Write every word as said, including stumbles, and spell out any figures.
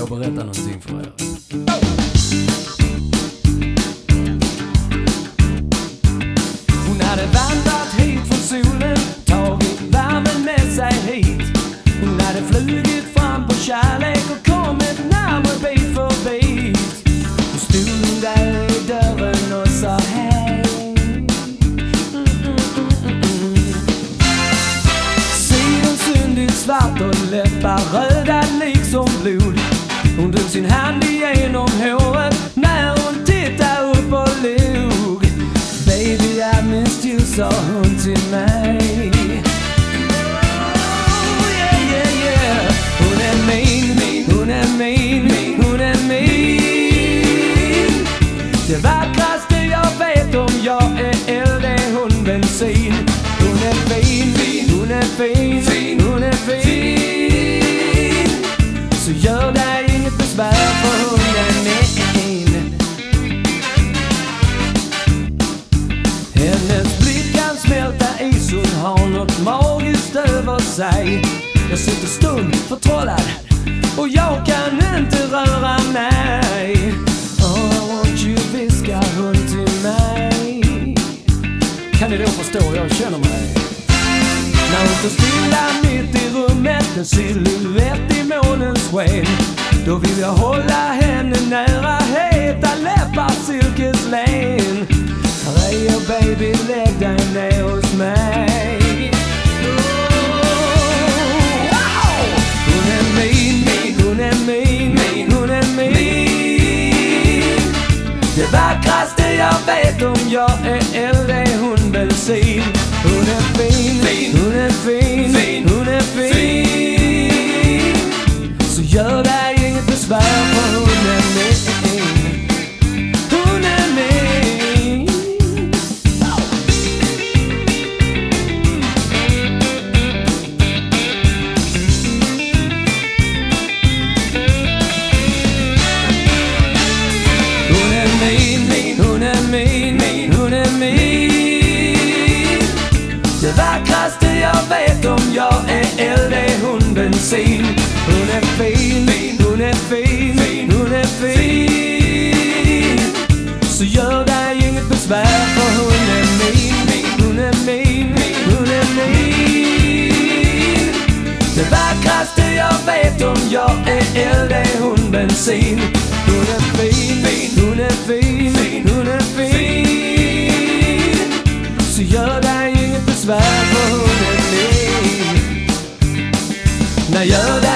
jag berätta någonting för er. Hon hade vandrat hit från solen, tagit värmen med sig hit. Hon hade flugit fram på kärlek och kommit närmare bit för bit. Hon stod där i dörren och sa hej. Mm, mm, mm, mm. Sidan syndigt svart och läppar röda liksom blod. Hon drog sin hand igenom håret när hon tittade upp och log. Baby, I missed you, sa hon till mig. Oh, yeah, yeah, yeah. Hon är min, hon är min, hon är min. Det vackraste jag vet om jag är eld är hon bensin. Hon är fin, hon är fin, hon är fin. Så gör dig inget besvär för hon är min. Hennes blick kan smälta is, hon har något magiskt över sig. Jag sitter stum förtrollad och jag kan inte röra mig. Oh, won't you, viskar hon till mig. Kan ni då förstå hur jag känner mig? När hon står stilla mitt i rummet, en silhuett i månens sken. Då vill jag hålla henne nära, heta läppar, silkeslen. Hey oh baby, lägg dig ner hos mig. Oh, wow! Hon är min, hon är min, hon är min. Det vackraste jag vet om jag är eld är hon bensin. Hon är fin, hon är fin, hon är fin. Så gör dig inget besvär för hon är min. Hon är min. Hon är min, hon är min. Det vackraste jag vet om jag är eld är hon bensin. Hon är fin, hon är fin, hon är fin. Så gör dig inget besvär för hon är min, hon är min, hon är min. Det vackraste jag vet om jag är eld är hon bensin. Hon är fin, hon är fin, hon är fin. Så gör dig inget besvär för hon är min. När gör dig